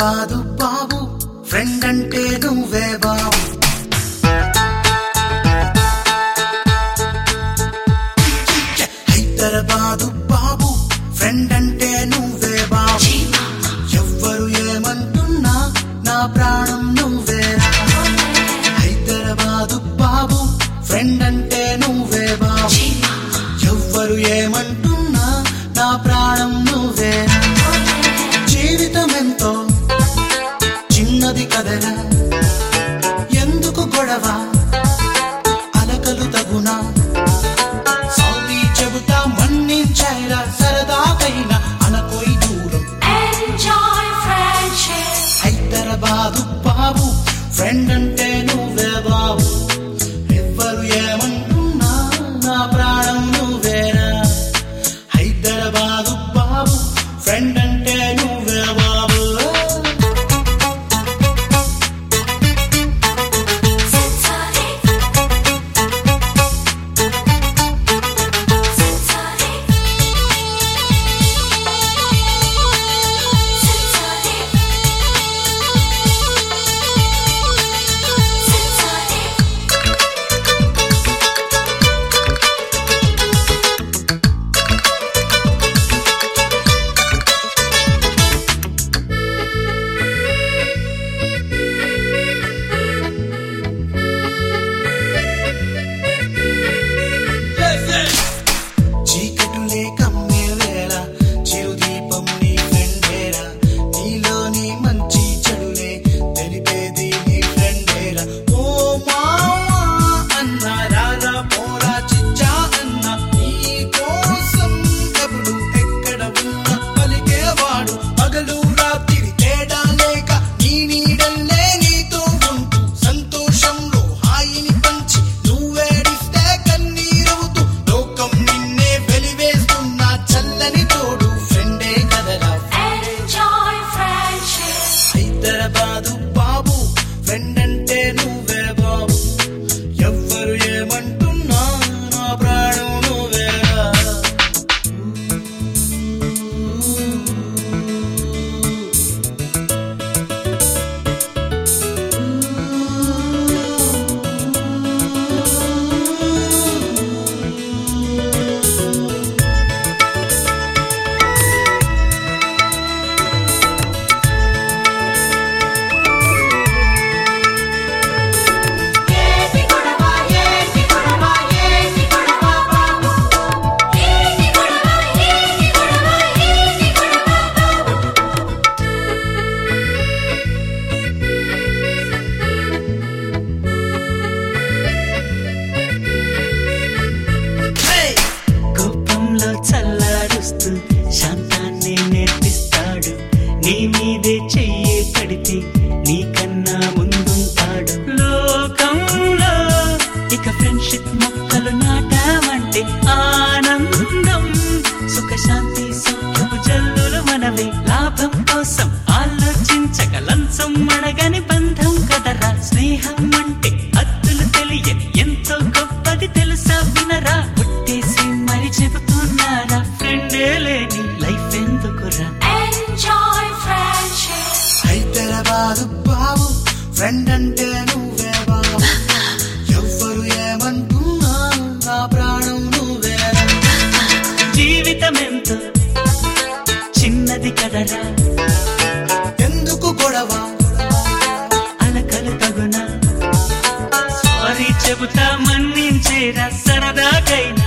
హైదరాబాదు బాబు ఫ్రెండ్ అంటే నువ్వే బాబు హైదరాబాదు బాబు ఫ్రెండ్ అంటే నువ్వే బాబు ఎవ్వరు ఏమంటున్నా నా ప్రాణం నువ్వేరా హైదరాబాదు బాబు ఫ్రెండ్ అంటే నువ్వే బాబు ఎవ్వరు ఏమంటున్నా నా ప్రాణం నువ్వేరా జీవితం ఎంతో చిన్నది కదరా ఎందుకు గొడవ అలకలు తగునా సారీ చెబుతా మన్నించైరా సరదాకైనా అనకోయి దూరం ఎంజాయ్ ఫ్రెండ్షిప్ హైదరాబాదు బాబు ఫ్రెండ్ అంటే నువ్వే బాబు ఎవ్వరు ఏమంటున్నా నా ప్రాణం నువ్వేరా హైదరాబాదు బాబు ఫ్రెండ్ అంటే నువ్వే బాబు చీకటులే కమ్మే వేళ చిరుదీపం నీ ఫ్రెండేరా నీలోని మంచి చెడులే తెలిపేది నీ ఫ్రెండేరా ఓ మావా అన్న రారా పోరా చిచ్చా అన్న నీ కోసం ఎప్పుడు ఎక్కడ ఉన్నా పలికేవాడు పగలు రాత్రి తేడా లేక నీ నీడల్లే నీతో ఉంటూ సంతోషంలో హాయిని పంచి నువ్వేడిస్తే కన్నీరవుతూ లోకం నిన్నే వెలివేస్తున్నా చల్లని తోడు ఫ్రెండే కదరా ఎంజాయ్ ఫ్రెండ్షిప్ హైదరాబాదు బాబు ఫ్రెండ్ అంటే నువ్వే బాబు ఎవ్వరు ఏమంటున్నా నా ప్రాణం నువ్వేరా ఏటి గొడవ ఏటి గొడవ ఏటి గొడవ బాబు ఏటి గొడవ ఏటి గొడవ ఏటి గొడవ కోపంలో చల్లారుస్తూ శాంతాన్ని నేర్పిస్తాడు నీ మీదే చెయ్యి పడితే నీకన్నా ముందుంటాడు లోకంలో ఇక ఫ్రెండ్షిప్ మొక్కలు నాటామంటే ఆనందం సుఖశాంతి సౌఖ్యము జల్లులు మనవే లాభం కోసం ఆలోచించక లంచం అడగని బంధం కదరా స్నేహం అంటే అద్దులు తెలియని ఎంతో గొప్పది తెలుసా వినరా పుట్టేసి మరి చెబుతున్నారా ఫ్రెండే లేని లైఫ్ ఎందుకురా ఎంజాయ్ ఫ్రెండ్షిప్ హైదరాబాదు బాబు ఫ్రెండ్ అంటే నువ్వే బాబు ఎవ్వరు ఏమంటున్నా నా ప్రాణం నువ్వేరా జీవితం ఎంతో చిన్నది కదరా ఎందుకు గొడవ అలకలు తగునా సారీ చెబుతా మన్నించేరా సరదాకైనా